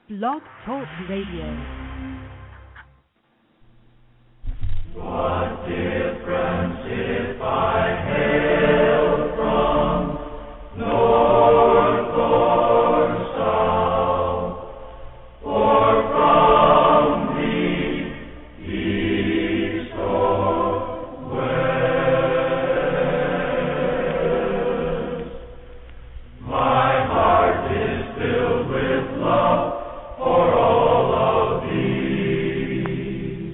Blog Talk Radio. What difference if I hail from north or south, or from the east or west? My heart is filled with love for all of thee.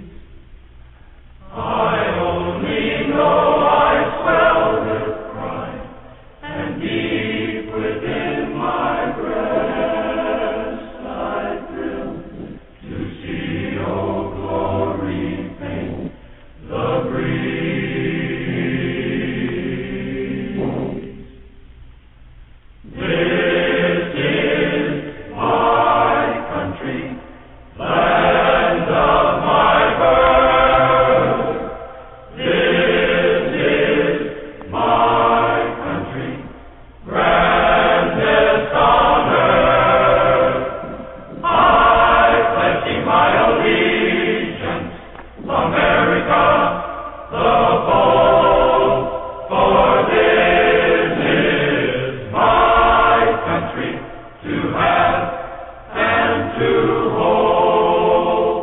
I only know I swell with pride, and deep within my breast I thrill to see, oh glory, paint the breeze. This is my country, land of my birth. This is my country, grandest on earth. I pledge thee my allegiance, America the bold, for this is my country to have and to hold.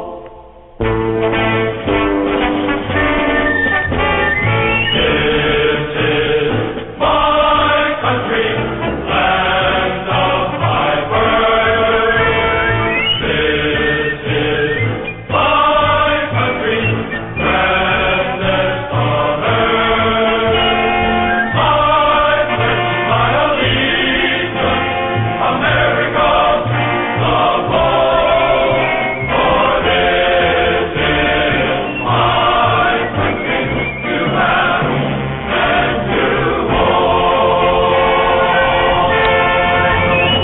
This is my country, land of my birth. This is my country, grandest on earth. I pledge my allegiance, America the bold, for this is my country to have and to hold.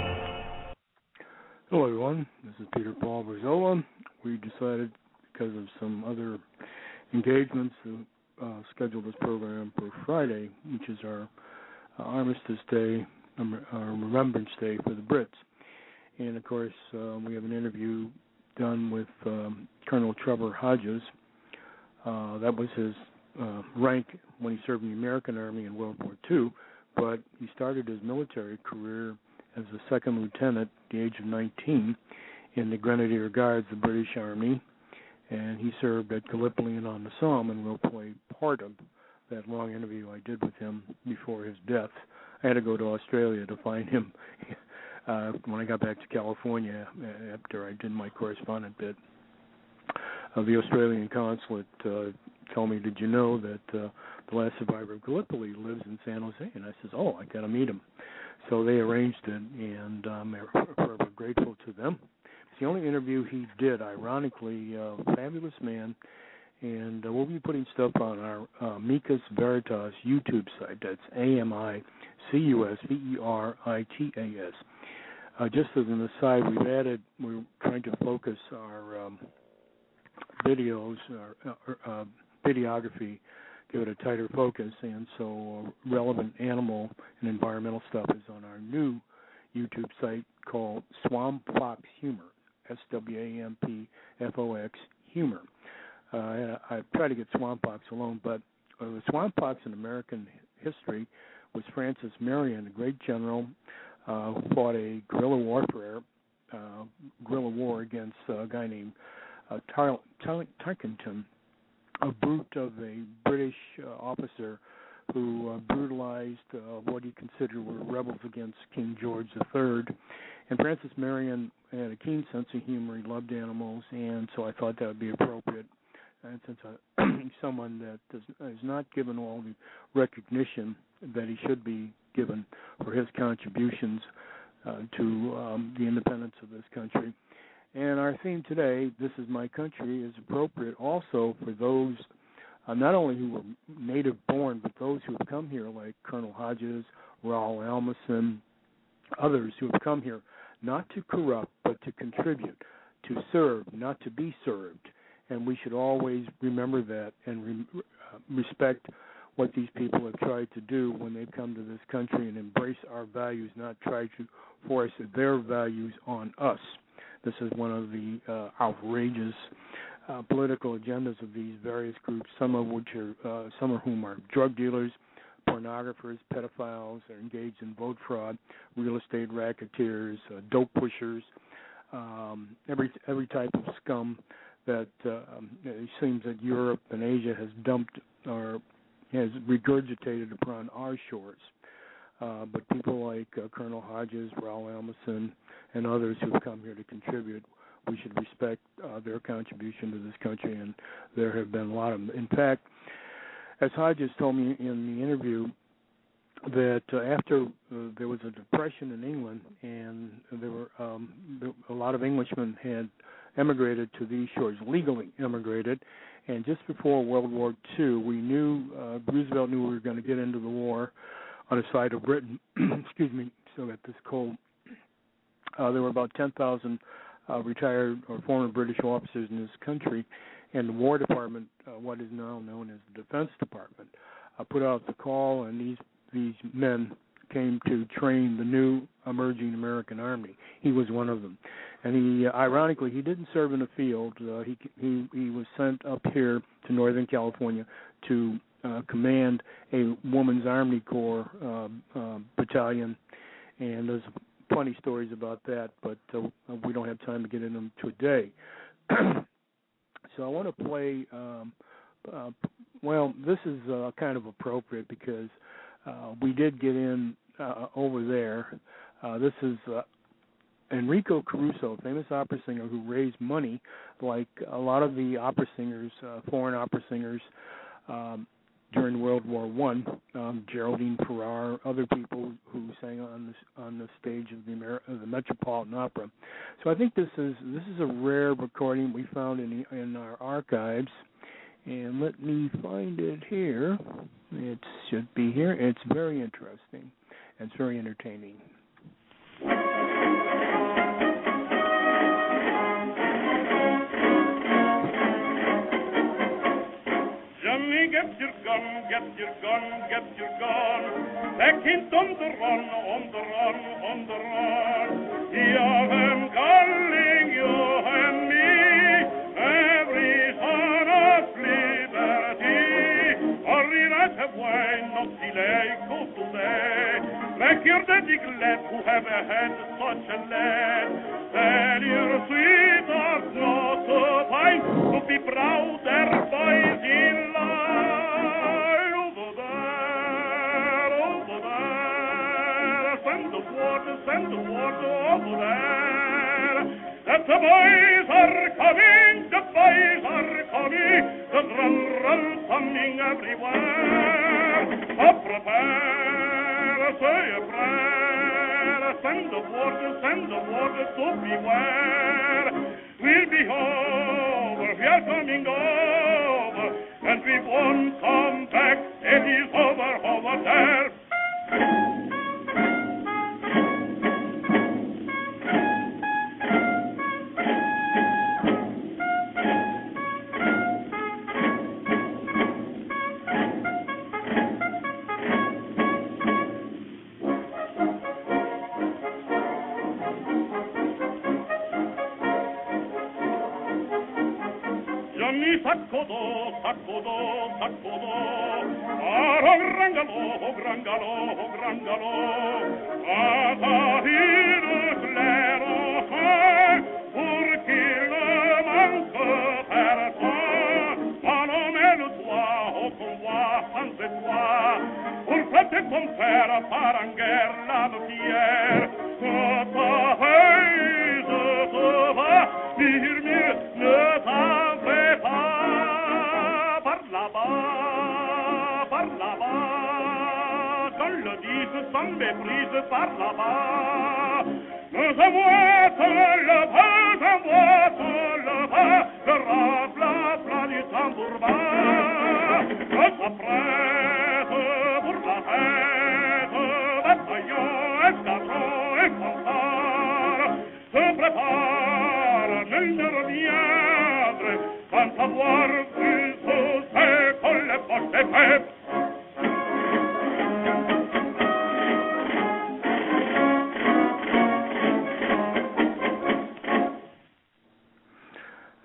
Hello, everyone. This is Peter Paul Brizola. We decided, because of some other engagements, to schedule this program for Friday, which is our Armistice Day, our Remembrance Day for the Brits. And, of course, we have an interview done with Colonel Trevor Hodges. That was his rank when he served in the American Army in World War II, but he started his military career as a second lieutenant at the age of 19 in the Grenadier Guards, the British Army, and he served at Gallipoli and on the Somme, and we'll play part of that long interview I did with him before his death. I had to go to Australia to find him when I got back to California after I did my correspondent bit. The Australian consulate told me, "Did you know that the last survivor of Gallipoli lives in San Jose?" And I says, "Oh, I got to meet him." So they arranged it, and I'm forever grateful to them. It's the only interview he did, ironically. Fabulous man. And we'll be putting stuff on our Amicus Veritas YouTube site. That's AMICUSVERITAS. Just as an aside, we're trying to focus our videos, our videography, give it a tighter focus, and so relevant animal and environmental stuff is on our new YouTube site called Swamp Fox Humor, SWAMPFOX Humor. I try to get Swamp Fox alone, but the Swamp Fox in American history was Francis Marion, a great general who fought a guerrilla war against a guy named Tarkington, a brute of a British officer who brutalized what he considered were rebels against King George III. And Francis Marion had a keen sense of humor. He loved animals, and so I thought that would be appropriate. And since he's someone that is not given all the recognition that he should be given for his contributions to the independence of this country. And our theme today, This Is My Country, is appropriate also for those not only who were native born, but those who have come here, like Colonel Hodges, Raoul Almason, others who have come here not to corrupt, but to contribute, to serve, not to be served. And we should always remember that and respect what these people have tried to do when they've come to this country and embrace our values, not try to force their values on us. This is one of the outrageous political agendas of these various groups, some of whom are drug dealers, pornographers, pedophiles, are engaged in vote fraud, real estate racketeers, dope pushers, every type of scum that it seems that Europe and Asia has dumped or has regurgitated upon our shores. But people like Colonel Hodges, Raul Almason, and others who've come here to contribute, we should respect their contribution to this country, and there have been a lot of them. In fact, as Hodges told me in the interview, that after there was a depression in England, and there were a lot of Englishmen had emigrated to these shores, legally emigrated, and just before World War II, Roosevelt knew we were going to get into the war on the side of Britain. Excuse me, still got this cold. There were about 10,000 retired or former British officers in this country, and the War Department, what is now known as the Defense Department, put out the call, and these men came to train the new emerging American Army. He was one of them, and ironically, he didn't serve in the field. He was sent up here to Northern California to command a Women's Army Corps battalion, and there's funny stories about that, but we don't have time to get into them today. So I want to play, this is kind of appropriate because we did get in over there. This is Enrico Caruso, famous opera singer who raised money like a lot of the opera singers, foreign opera singers, during World War I, Geraldine Farrar, other people who sang on the stage of the Metropolitan Opera. So I think this is a rare recording we found in our archives, and let me find it here. It should be here. It's very interesting. It's very entertaining. Johnny, get your gun, get your gun, get your gun. Back in on the run, on the run, on the run. You am calling you and me, every son of liberty. Hurry, not have wine, not delay, go today. Make your daddy glad who have had such a lad. Tell your sweetheart not to find, to be proud their boys in line. Over there, send the water over there. That the boys are coming, the boys are coming, the run coming everywhere. Oh, prepare, say a prayer, send the water to beware. We'll be over, we are coming over, and we won't come back, it is over there. Saccodo, grangalo, Atahir claro, pour qu'il manque personne, Palomène toi, au convoi, sans toi, pour fêter ton père, par en guerre, la pierre, que ta haise te va, dire ne t'en fais pas, par là-bas, qu'on le dise sans méprise, par là-bas, nous envoie le rafle du tambour bas, on s'apprête pour la fête, bataillon, escadron et fanfare, se prépare, nul ne reviendrait, sans savoir plus où c'est qu'on les porte fait.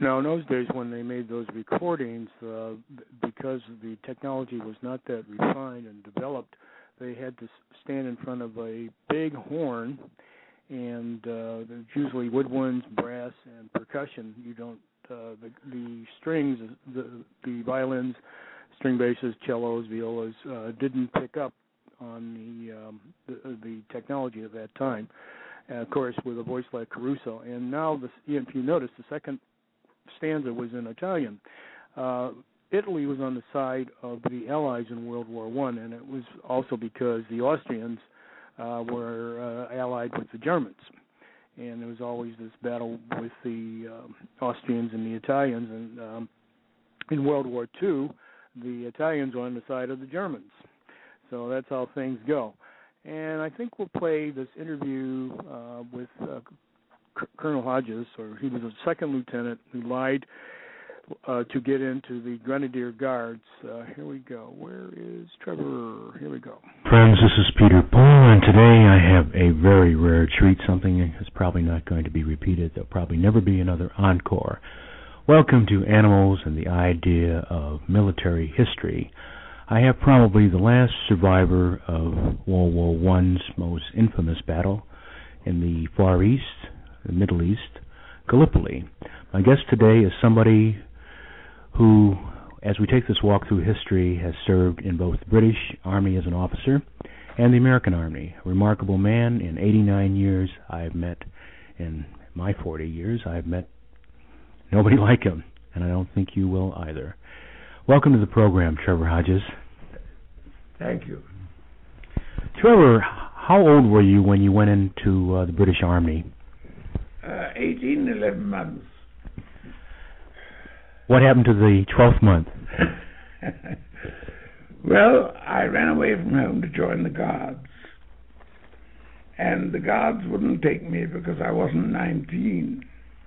Now, in those days when they made those recordings, because the technology was not that refined and developed, they had to stand in front of a big horn, and there's usually woodwinds, brass, and percussion. You don't the strings, the violins, string basses, cellos, violas didn't pick up on the technology of that time. Of course, with a voice like Caruso, and now if you notice, the second stanza was in Italian. Italy was on the side of the Allies in World War I, and it was also because the Austrians were allied with the Germans. And there was always this battle with the Austrians and the Italians. And in World War II, the Italians were on the side of the Germans. So that's how things go. And I think we'll play this interview with Colonel Hodges, or he was a second lieutenant who lied to get into the Grenadier Guards. Here we go. Where is Trevor? Here we go. Friends, this is Peter Paul, and today I have a very rare treat, something that's probably not going to be repeated. There'll probably never be another encore. Welcome to Animals and the Idea of Military History. I have probably the last survivor of World War I's most infamous battle in the Far East, the Middle East, Gallipoli. My guest today is somebody who, as we take this walk through history, has served in both the British Army as an officer and the American Army. A remarkable man. In 89 years I've met, in my 40 years, I've met nobody like him, and I don't think you will either. Welcome to the program, Trevor Hodges. Thank you. Trevor, how old were you when you went into the British Army? 11 months. What happened to the 12th month? Well, I ran away from home to join the Guards. And the Guards wouldn't take me because I wasn't 19.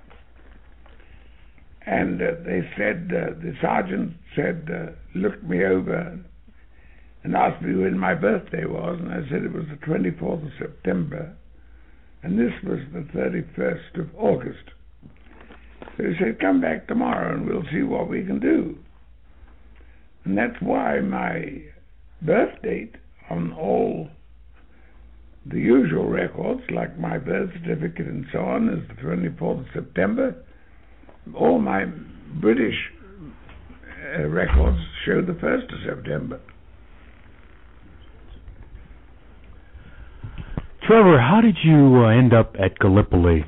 And they said, the sergeant said, looked me over and asked me when my birthday was, and I said it was the 24th of September, and this was the 31st of August. So he said, come back tomorrow and we'll see what we can do. And that's why my birth date on all the usual records, like my birth certificate and so on, is the 24th of September. All my British records show the 1st of September. Trevor, how did you end up at Gallipoli?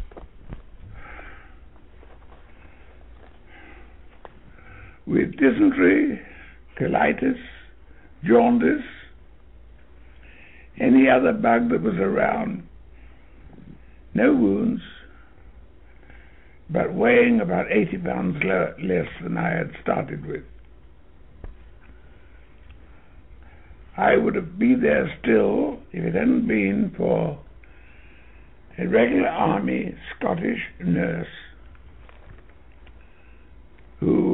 With dysentery, colitis, jaundice, any other bug that was around. No wounds, but weighing about 80 pounds less than I had started with. I would have been there still if it hadn't been for a regular Army Scottish nurse who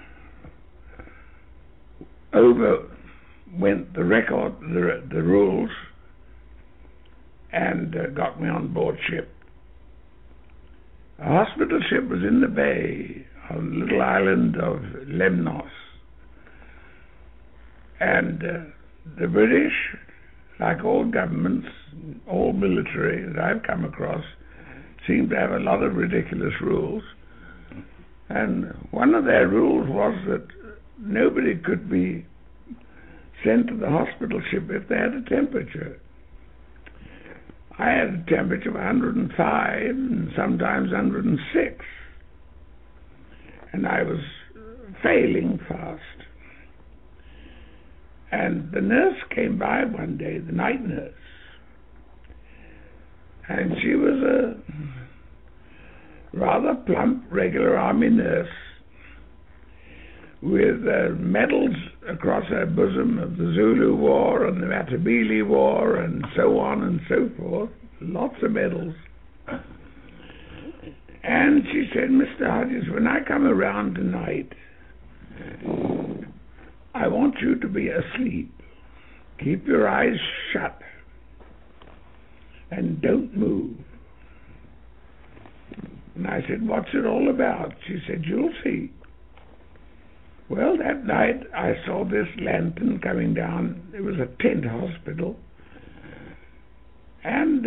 overwent the record, the rules, and got me on board ship. A hospital ship was in the bay on the little island of Lemnos, and the British, like all governments, all military that I've come across, seem to have a lot of ridiculous rules. And one of their rules was that nobody could be sent to the hospital ship if they had a temperature. I had a temperature of 105 and sometimes 106. And I was failing fast. And the nurse came by one day, the night nurse. And she was a rather plump, regular Army nurse with medals across her bosom of the Zulu War and the Matabele War and so on and so forth. Lots of medals. And she said, Mr. Hodges, when I come around tonight, I want you to be asleep. Keep your eyes shut and don't move. And I said, what's it all about? She said, you'll see. Well, that night I saw this lantern coming down. It was a tent hospital. And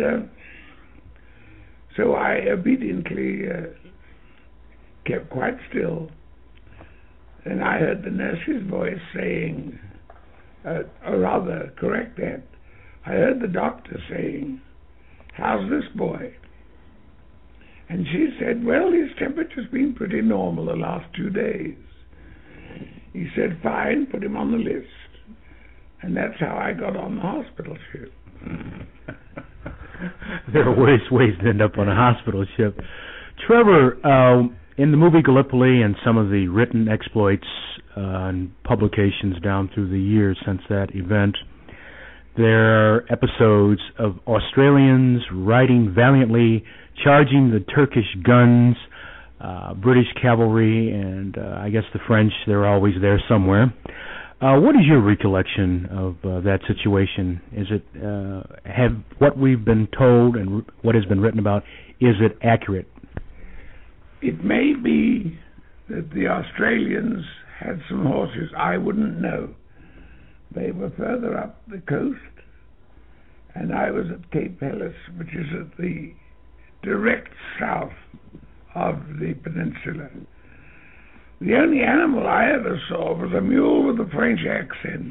so I obediently kept quite still. And I heard the nurse's voice saying, or rather, correct that, I heard the doctor saying, how's this boy? And she said, well, his temperature's been pretty normal the last 2 days. He said, fine, put him on the list. And that's how I got on the hospital ship. There are worse ways to end up on a hospital ship. Trevor, in the movie Gallipoli and some of the written exploits and publications down through the years since that event, there are episodes of Australians riding valiantly, charging the Turkish guns, British cavalry, and I guess the French, they're always there somewhere. What is your recollection of that situation? Is it, have what we've been told and what has been written about, is it accurate? It may be that the Australians had some horses. I wouldn't know. They were further up the coast, and I was at Cape Helles, which is at the direct south of the peninsula. The only animal I ever saw was a mule with a French accent.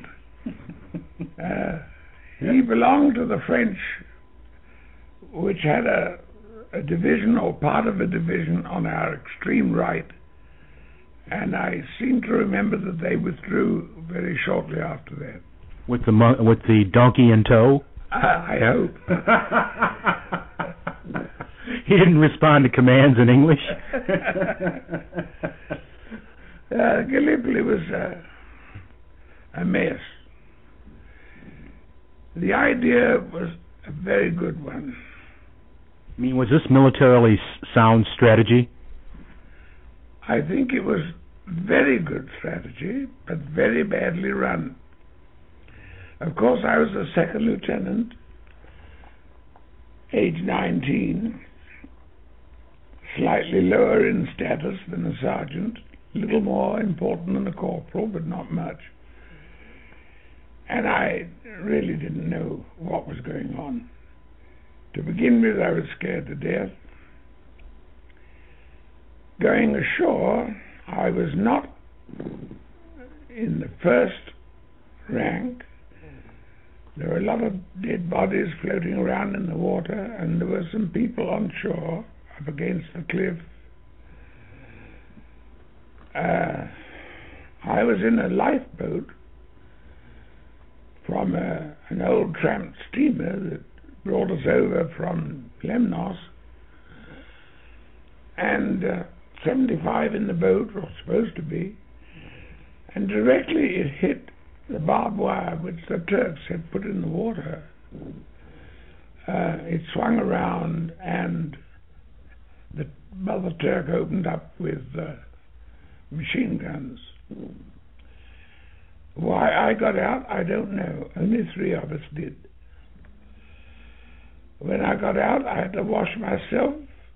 He belonged to the French, which had a division or part of a division on our extreme right, and I seem to remember that they withdrew very shortly after that. With the donkey in tow? I hope. He didn't respond to commands in English? Gallipoli was a mess. The idea was a very good one. I mean, was this militarily sound strategy? I think it was very good strategy, but very badly run. Of course, I was a second lieutenant, age 19, slightly lower in status than a sergeant, a little more important than a corporal, but not much. And I really didn't know what was going on. To begin with, I was scared to death. Going ashore, I was not in the first rank. There were a lot of dead bodies floating around in the water, and there were some people on shore up against the cliff. I was in a lifeboat from an old tramp steamer that brought us over from Lemnos, and 75 in the boat, or supposed to be, and directly it hit the barbed wire which the Turks had put in the water. It swung around, and the Mother Turk opened up with machine guns. Why I got out, I don't know. Only 3 of us did. When I got out, I had to wash myself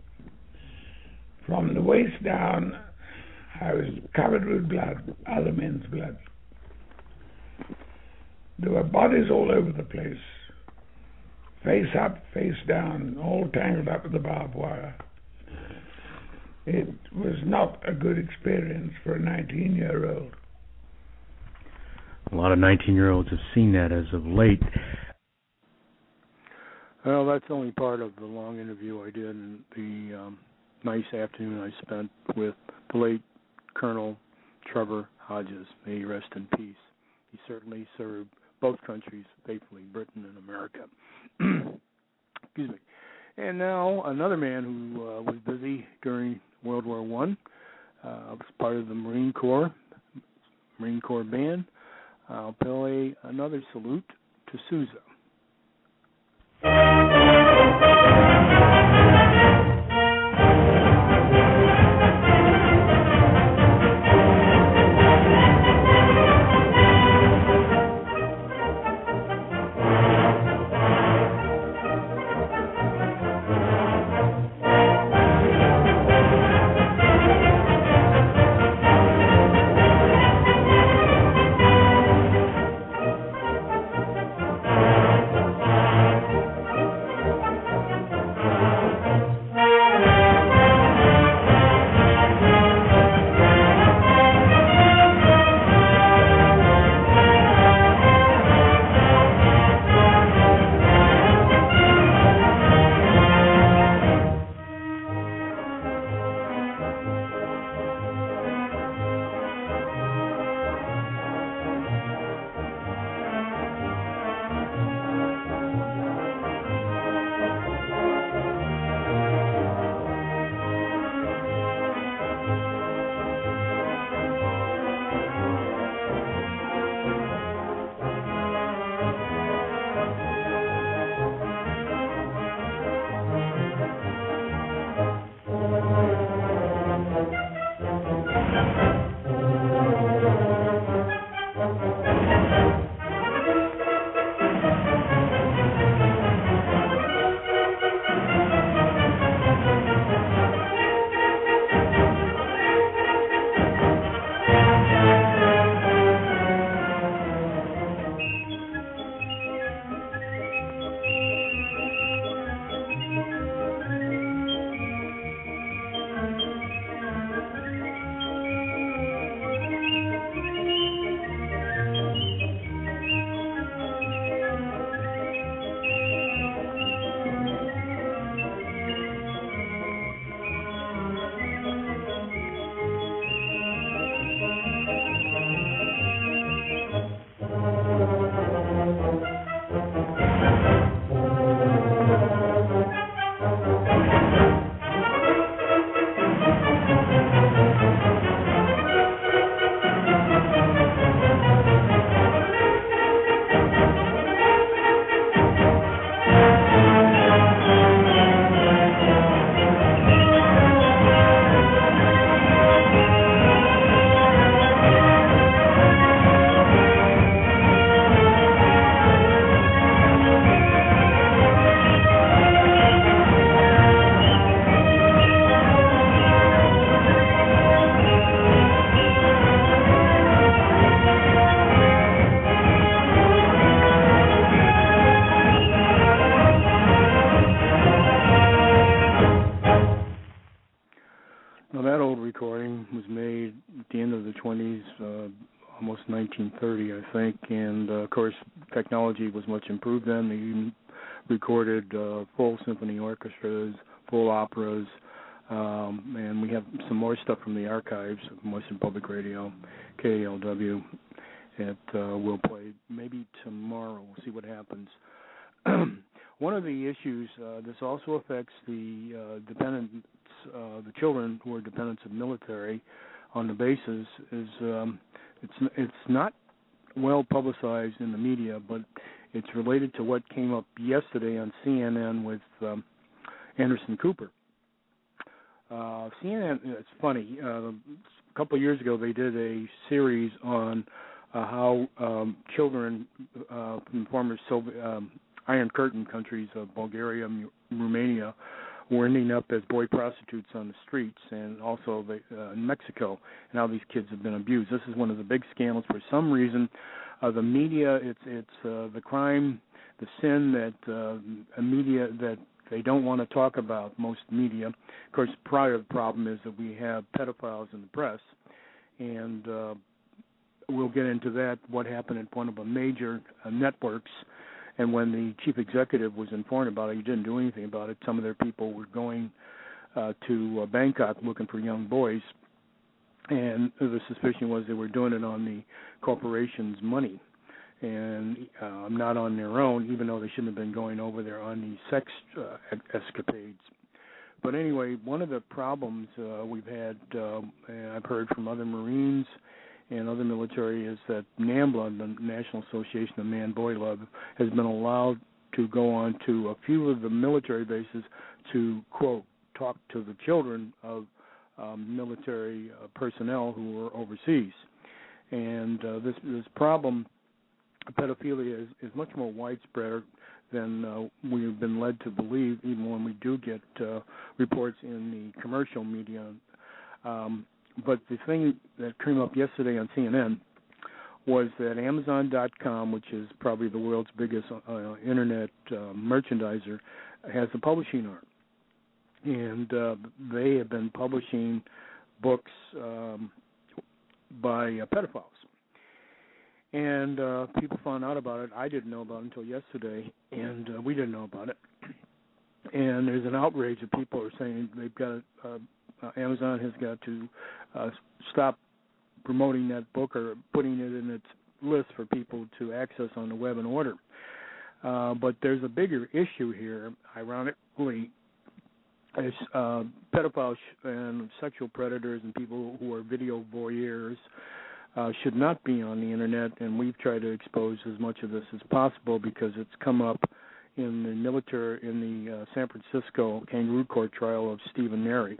from the waist down. I was covered with blood, other men's blood. There were bodies all over the place, face up, face down, all tangled up with the barbed wire. It was not a good experience for a 19-year-old. A lot of 19-year-olds have seen that as of late. Well, that's only part of the long interview I did and the nice afternoon I spent with the late Colonel Trevor Hodges. May he rest in peace. He certainly served both countries faithfully, Britain and America. Excuse me. And now another man who was busy during World War I, was part of the Marine Corps band. I'll play another salute to Sousa. Well, that old recording was made at the end of the 20s, almost 1930, I think, and of course, technology was much improved then. They even recorded full symphony orchestras, full operas, and we have some more stuff from the archives of Western Public Radio, KALW, that we'll play maybe tomorrow. We'll see what happens. One of the issues, this also affects the dependents, the children who are dependents of military on the bases, is it's not well publicized in the media, but it's related to what came up yesterday on CNN with Anderson Cooper. CNN, it's funny, a couple of years ago they did a series on how children from former Soviet Iron Curtain countries of Bulgaria and Romania were ending up as boy prostitutes on the streets, and also in Mexico, and how these kids have been abused. This is one of the big scandals. For some reason, the media, it's the crime, the sin that media that they don't want to talk about, most media. Of course, part of the problem is that we have pedophiles in the press, and we'll get into that, what happened at one of the major networks. And when the chief executive was informed about it, he didn't do anything about it. Some of their people were going to Bangkok looking for young boys, and the suspicion was they were doing it on the corporation's money, and not on their own, even though they shouldn't have been going over there on these sex escapades. But anyway, one of the problems we've had, and I've heard from other Marines and other military, is that NAMBLA, the National Association of Man-Boy Love, has been allowed to go on to a few of the military bases to, quote, talk to the children of military personnel who are overseas. And this problem, pedophilia, is much more widespread than we have been led to believe, even when we do get reports in the commercial media. But the thing that came up yesterday on CNN was that Amazon.com, which is probably the world's biggest internet merchandiser, has a publishing arm. And they have been publishing books by pedophiles. And people found out about it. I didn't know about it until yesterday, and we didn't know about it. And there's an outrage that people are saying they've got Amazon has got to stop promoting that book or putting it in its list for people to access on the web and order. But there's a bigger issue here, ironically, is pedophiles and sexual predators and people who are video voyeurs should not be on the Internet, and we've tried to expose as much of this as possible because it's come up in the military, in the San Francisco kangaroo court trial of Stephen Neri.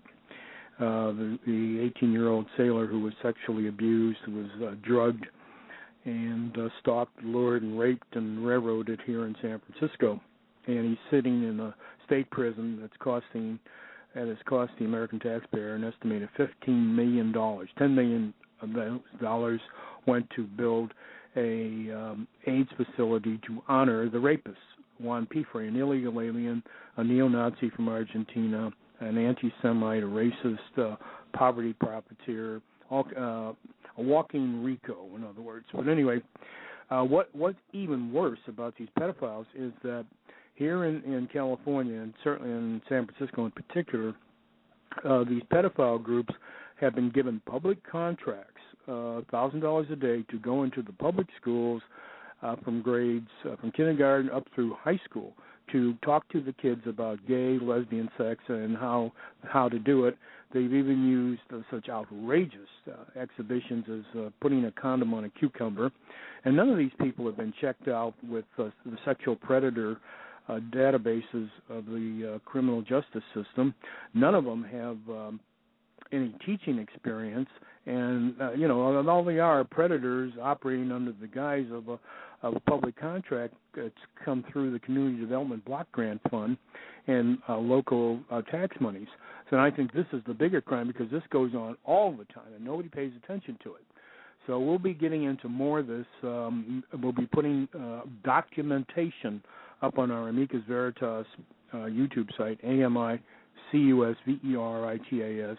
The 18-year-old sailor who was sexually abused, who was drugged and stalked, lured, and raped and railroaded here in San Francisco. And he's sitting in a state prison that has cost the American taxpayer an estimated $15 million. $10 million of those dollars went to build a AIDS facility to honor the rapists. Juan Pifre, an illegal alien, a neo-Nazi from Argentina, an anti-Semite, a racist, poverty profiteer, a walking RICO, in other words. But anyway, what's even worse about these pedophiles is that here in California, and certainly in San Francisco in particular, these pedophile groups have been given public contracts, $1,000 a day, to go into the public schools from grades, from kindergarten up through high school, to talk to the kids about gay, lesbian sex and how to do it. They've even used such outrageous exhibitions as putting a condom on a cucumber. And none of these people have been checked out with the sexual predator databases of the criminal justice system. None of them have any teaching experience, and all they are predators operating under the guise of a public contract that's come through the Community Development Block Grant Fund and local tax monies. So I think this is the bigger crime because this goes on all the time and nobody pays attention to it. So we'll be getting into more of this. We'll be putting documentation up on our Amicus Veritas YouTube site, AMICUSVeritas,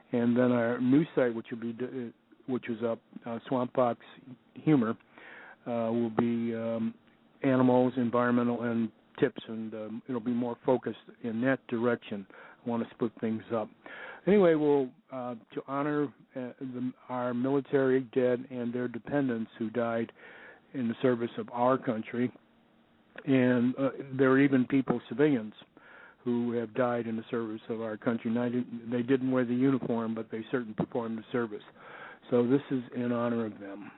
And then our new site, which is up, Swamp Fox Humor, will be animals, environmental, and tips, and it'll be more focused in that direction. I want to split things up. Anyway, we'll to honor our military dead and their dependents who died in the service of our country, and there are even people, civilians, who have died in the service of our country. They didn't wear the uniform, but they certainly performed the service. So this is in honor of them.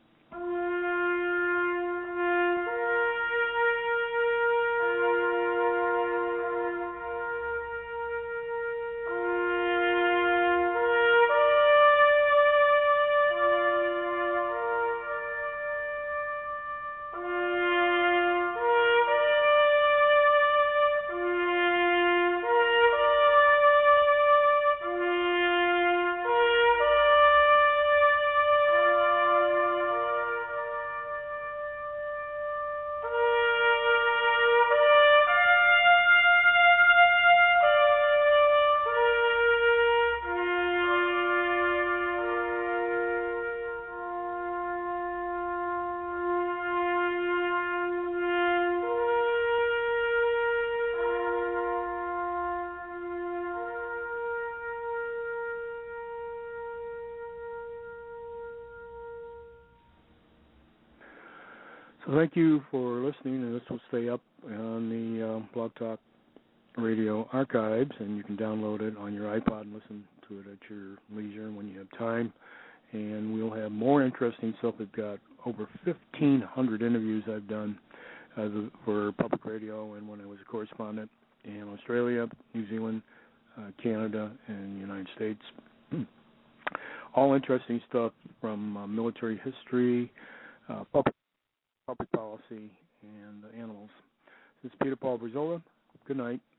So thank you for listening, and this will stay up on the Blog Talk Radio archives, and you can download it on your iPod and listen to it at your leisure when you have time. And we'll have more interesting stuff. We've got over 1,500 interviews I've done for public radio and when I was a correspondent in Australia, New Zealand, Canada, and the United States. All interesting stuff from military history, public policy, and animals. This is Peter Paul Brizola. Good night.